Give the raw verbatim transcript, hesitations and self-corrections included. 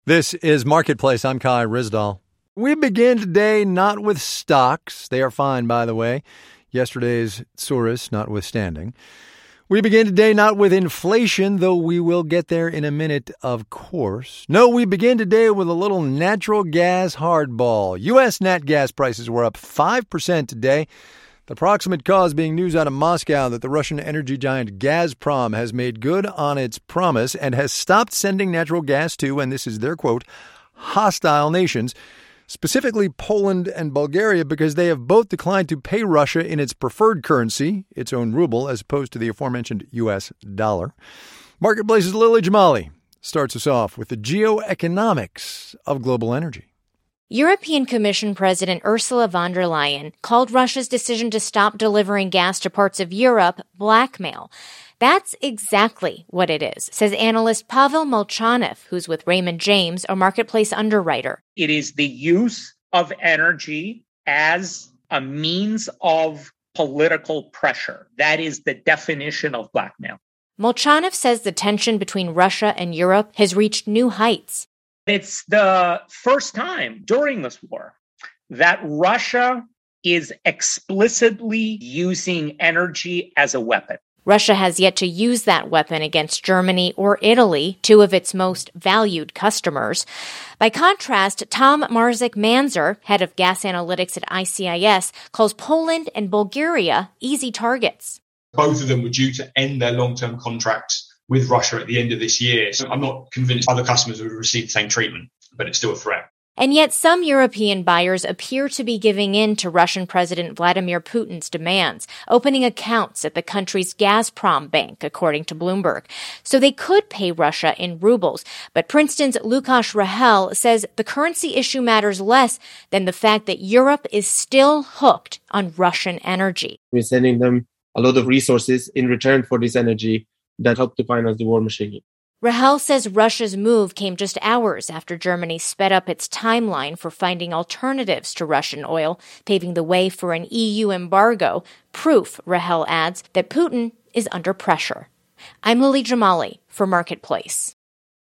This is Marketplace. I'm Kai Ryssdal. We begin today not with stocks. They are fine, by the way. Yesterday's Tsuris notwithstanding. We begin today not with inflation, though we will get there in a minute, of course. No, we begin today with a little natural gas hardball. U S nat gas prices were up five percent today. The proximate cause being news out of Moscow that the Russian energy giant Gazprom has made good on its promise and has stopped sending natural gas to, and this is their quote, hostile nations, specifically Poland and Bulgaria, because they have both declined to pay Russia in its preferred currency, its own ruble, as opposed to the aforementioned U S dollar. Marketplace's Lily Jamali starts us off with the geoeconomics of global energy. European Commission President Ursula von der Leyen called Russia's decision to stop delivering gas to parts of Europe blackmail. That's exactly what it is, says analyst Pavel Molchanov, who's with Raymond James, a marketplace underwriter. It is the use of energy as a means of political pressure. That is the definition of blackmail. Molchanov says the tension between Russia and Europe has reached new heights. It's the first time during this war that Russia is explicitly using energy as a weapon. Russia has yet to use that weapon against Germany or Italy, two of its most valued customers. By contrast, Tom Marzik-Manzer, head of gas analytics at I C I S, calls Poland and Bulgaria easy targets. Both of them were due to end their long-term contracts with Russia at the end of this year. So I'm not convinced other customers would receive the same treatment, but it's still a threat. And yet some European buyers appear to be giving in to Russian President Vladimir Putin's demands, opening accounts at the country's Gazprom bank, according to Bloomberg. So they could pay Russia in rubles. But Princeton's Lukasz Rahel says the currency issue matters less than the fact that Europe is still hooked on Russian energy. We're sending them a lot of resources in return for this energy that help to finance the war machine. Rahel says Russia's move came just hours after Germany sped up its timeline for finding alternatives to Russian oil, paving the way for an E U embargo, proof, Rahel adds, that Putin is under pressure. I'm Lily Jamali for Marketplace.